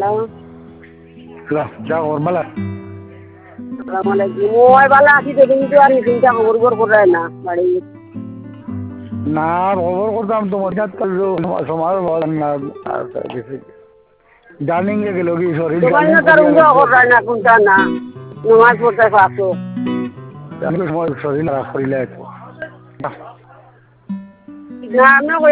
hello যা খবর বালা আসসালামালাইকুম ওই বালা আছি তো তুমি তো আর চিন্তা খবর করে না বাড়ি না খবর করতাম তোমার সময় না জার্নিং এ গেল কি শরীর তোমার না তার উঙ্গ করে না কোনটা না নমাজ পড়তে পারছো সময় শরীর খারাপ করিলে না আমরা